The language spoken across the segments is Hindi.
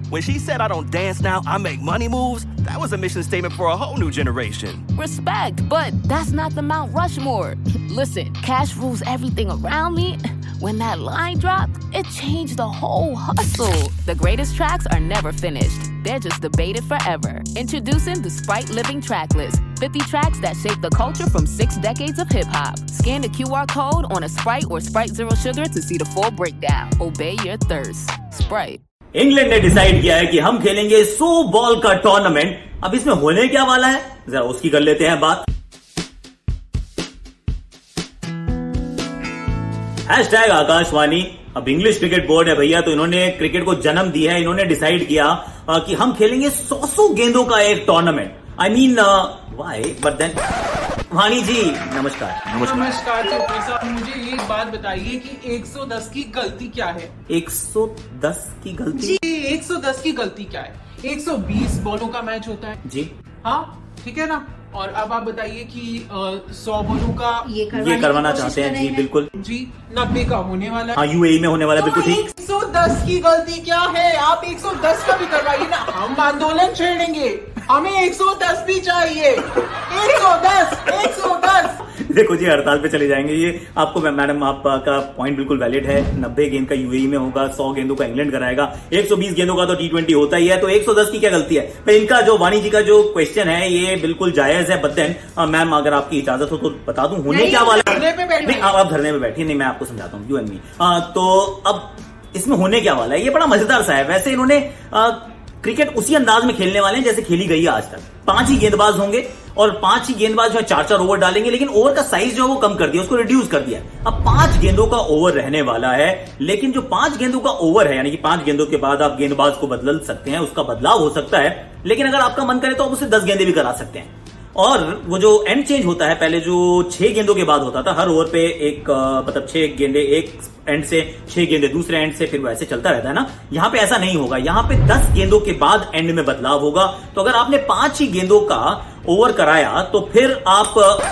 When she said I don't dance now, I make money moves, that was a mission statement for a whole new generation. Respect, but that's not the Mount Rushmore. Listen, cash rules everything around me. When that line dropped, it changed the whole hustle. The greatest tracks are never finished. They're just debated forever. Introducing the Sprite Living Track List. 50 tracks that shape the culture from 6 decades of hip-hop. Scan the QR code on a Sprite or Sprite Zero Sugar to see the full breakdown. Obey your thirst. Sprite. England ने डिसाइड किया है कि हम खेलेंगे 100 बॉल का टूर्नामेंट। अब इसमें होने क्या वाला है, जरा उसकी कर लेते हैं बात। हैशटैग आकाशवाणी। अब इंग्लिश क्रिकेट बोर्ड है भैया, तो इन्होंने क्रिकेट को जन्म दिया है। इन्होंने डिसाइड किया कि हम खेलेंगे 100 गेंदों का एक tournament. I mean why, but then Vani ji नमस्कार। नमस्कार चोपड़ा साहब, मुझे ये बात बताइए कि 110 की गलती क्या है? 110 की गलती जी, 110 की गलती क्या है? 120 बॉलों का मैच होता है जी, हाँ ठीक है ना। और अब आप बताइए कि 100 बॉलों का ये करवाना चाहते हैं जी, बिल्कुल जी। 90 का होने वाला है, हाँ यूएई में होने वाला है, बिल्कुल ठीक। 110 की गलती क्या है? आप 110 का भी करवाइए ना, हम आंदोलन छेड़ेंगे। हमें 110 भी चाहिए। 110 देखो जी, हड़ताल पे चले जाएंगे ये। आपको मैडम आपका पॉइंट बिल्कुल वैलिड है। 90 गेंद का यूएई में होगा, 100 गेंदों का इंग्लैंड कराएगा, 120 गेंदों का तो T20 होता ही है, तो 110 की क्या गलती है? तो इनका जो वाणी जी का जो क्वेश्चन है ये बिल्कुल जायज है। बट देन मैम अगर आपकी इजाजत हो तो बता दूं होने क्या वाला है। नहीं, आप धरने पे बैठिए, नहीं मैं आपको समझाता हूँ, यू एंड मी। तो अब इसमें होने क्या वाला है, ये बड़ा मजेदार सा है। वैसे इन्होंने क्रिकेट उसी अंदाज में खेलने वाले हैं जैसे खेली गई है आज तक। 5 ही गेंदबाज होंगे और 5 ही गेंदबाज जो है 4-4 ओवर डालेंगे, लेकिन ओवर का साइज जो है वो कम कर दिया, उसको रिड्यूस कर दिया। अब 5 गेंदों का ओवर रहने वाला है, लेकिन जो 5 गेंदों का ओवर है, यानी कि 5 गेंदों के बाद आप गेंदबाज को बदल सकते हैं, उसका बदलाव हो सकता है, लेकिन अगर आपका मन करे तो आप उसे 10 गेंदे भी करा सकते हैं। और वो जो एंड चेंज होता है, पहले जो 6 गेंदों के बाद होता था, हर ओवर पे एक मतलब 6 गेंदे एक एंड से, 6 गेंदे दूसरे एंड से, फिर वो ऐसे चलता रहता है ना। यहां पे ऐसा नहीं होगा, यहां पे 10 गेंदों के बाद एंड में बदलाव होगा। तो अगर आपने 5 ही गेंदों का ओवर कराया तो फिर आप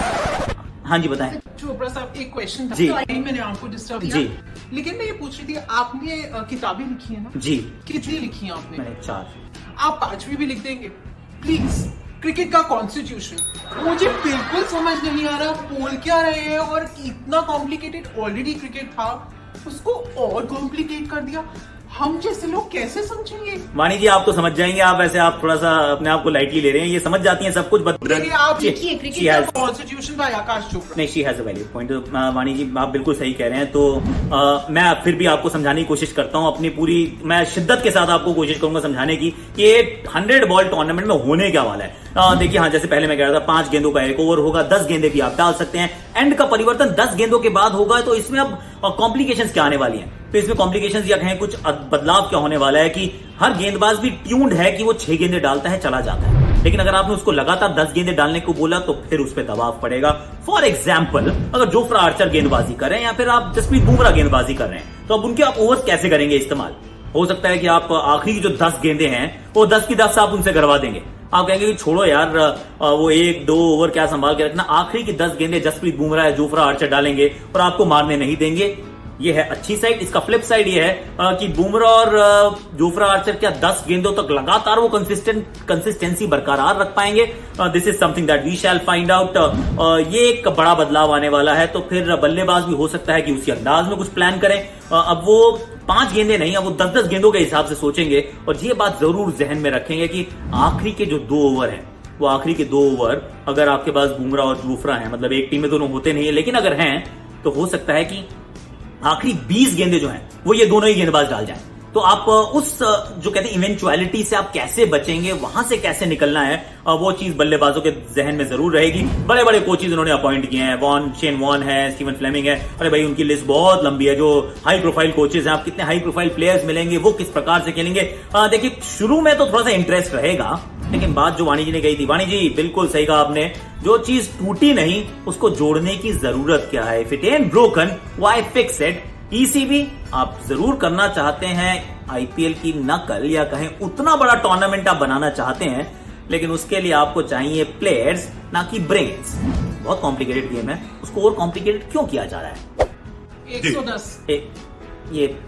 हाँ जी बताएं। चोपड़ा साहब एक क्वेश्चन था जी, मैंने आपको डिस्टर्ब किया जी, लेकिन मैं ये पूछ रही थी, आपने किताबें लिखी है ना जी, कितनी लिखी है आपने? मैंने 4। आप 5वीं भी लिख देंगे प्लीज? क्रिकेट का कॉन्स्टिट्यूशन मुझे बिल्कुल समझ नहीं आ रहा, बोल क्या रहे हैं, और इतना कॉम्प्लिकेटेड ऑलरेडी क्रिकेट था, उसको और कॉम्प्लिकेट कर दिया। हम जैसे लोग कैसे समझेंगे? वाणी जी आप तो समझ जाएंगे, आप ऐसे आप थोड़ा सा अपने आप को लाइटली ले रहे हैं, ये समझ जाती हैं सब कुछ। आप लिखिए क्रिकेट का कॉन्स्टिट्यूशन बाय आकाश चोपड़ा। नहीं, she has a valid point. Vani ji आप बिल्कुल सही कह रहे हैं। तो मैं फिर भी आपको समझाने की कोशिश करता हूं, अपनी पूरी मैं शिद्दत के साथ आपको कोशिश करूंगा समझाने की कि ये 100 बॉल टूर्नामेंट में होने क्या वाला है। देखिए हाँ, जैसे पहले मैं कह रहा था 5 गेंदों का एक ओवर होगा, 10 गेंदे भी आप डाल सकते हैं। एंड का परिवर्तन 10 गेंदों के बाद होगा, तो इसमें अब कॉम्प्लिकेशंस क्या आने वाली हैं? तो इसमें कॉम्प्लिकेशंस या कहें कुछ बदलाव क्या होने वाला है कि हर गेंदबाज भी ट्यून्ड है कि वो 6 गेंदे डालता है, चला जाता है। लेकिन अगर आपने उसको लगातार 10 गेंदे डालने को बोला तो फिर उस पर दबाव पड़ेगा। फॉर एग्जाम्पल, अगर जोफ्रा आर्चर गेंदबाजी कर रहे हैं या फिर आप जसप्रीत बुमराह गेंदबाजी कर रहे हैं, तो अब उनके आप ओवर्स कैसे करेंगे इस्तेमाल? हो सकता है कि आप आखिरी की जो 10 गेंदे हैं वो 10 की 10 आप उनसे करवा देंगे। आप कहेंगे कि छोड़ो यार, वो 1-2 ओवर क्या संभाल के रखना, आखिरी की 10 गेंदे जसप्रीत बुमराह या जोफ्रा आर्चर डालेंगे और आपको मारने नहीं देंगे। ये है अच्छी साइड। इसका फ्लिप साइड ये है कि बुमराह और जोफ्रा आर्चर क्या 10 गेंदों तक लगातार वो कंसिस्टेंसी बरकरार रख पाएंगे? This is something that we shall find out. ये एक बड़ा बदलाव आने वाला है। तो फिर बल्लेबाज भी हो सकता है कि उसी अंदाज में कुछ प्लान करें। अब वो 5 गेंदे नहीं, अब वो 10-10 गेंदों के हिसाब से सोचेंगे। और ये बात जरूर जहन में रखेंगे कि आखिरी के जो 2 ओवर हैं, वो आखिरी के 2 ओवर अगर आपके पास बुमराह और जोफ्रा हैं, मतलब एक टीम में दोनों होते नहीं है, लेकिन अगर हैं तो हो सकता है कि आखिरी 20 गेंदे जो हैं वो ये दोनों ही गेंदबाज डाल जाएं। तो आप उस जो कहते हैं इवेंचुअलिटी से आप कैसे बचेंगे, वहां से कैसे निकलना है, वो चीज बल्लेबाजों के जहन में जरूर रहेगी। बड़े बड़े कोचेज उन्होंने अपॉइंट किए हैं, शेन वॉन है, स्टीवन फ्लेमिंग है। अरे भाई उनकी लिस्ट बहुत लंबी है। जो हाई प्रोफाइल कोचेज हैं, आप कितने हाई प्रोफाइल प्लेयर्स मिलेंगे, वो किस प्रकार से खेलेंगे। देखिए शुरू में तो थोड़ा सा इंटरेस्ट रहेगा, लेकिन बात जो वाणी जी ने कही थी, वाणी जी बिल्कुल सही कहा आपने, जो चीज टूटी नहीं उसको जोड़ने की जरूरत क्या है। If it ain't broken why fix it. ECB आप जरूर करना चाहते हैं आईपीएल की नकल, या कहें उतना बड़ा टूर्नामेंट आप बनाना चाहते हैं, लेकिन उसके लिए आपको चाहिए प्लेयर्स, ना कि ब्रेन्स। बहुत कॉम्प्लिकेटेड गेम है, उसको और कॉम्प्लिकेटेड क्यों किया जा रहा है? 110 ये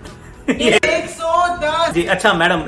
110 जी। अच्छा मैडम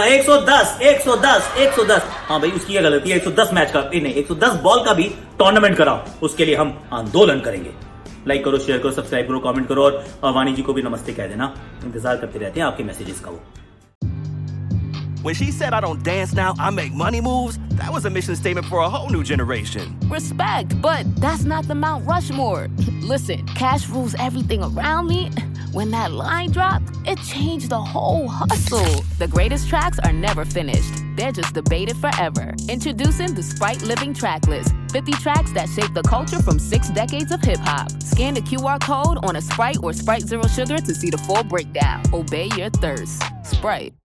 110 हाँ भाई उसकी क्या गलती है। 110 मैच का नहीं 110 बॉल का भी टूर्नामेंट कराओ, उसके लिए हम आंदोलन करेंगे। लाइक करो, शेयर करो, सब्सक्राइब करो, कमेंट करो और वाणी जी को भी नमस्ते कह देना। इंतजार करते रहते हैं आपके मैसेजेस का। वो When she said I don't dance now, I make money moves, that was a mission statement for a whole new generation. Respect, but that's not the Mount Rushmore. Listen, cash rules everything around me. When that line dropped, it changed the whole hustle. The greatest tracks are never finished. They're just debated forever. Introducing the Sprite Living Track List. 50 tracks that shape the culture from 6 decades of hip-hop. Scan the QR code on a Sprite or Sprite Zero Sugar to see the full breakdown. Obey your thirst. Sprite.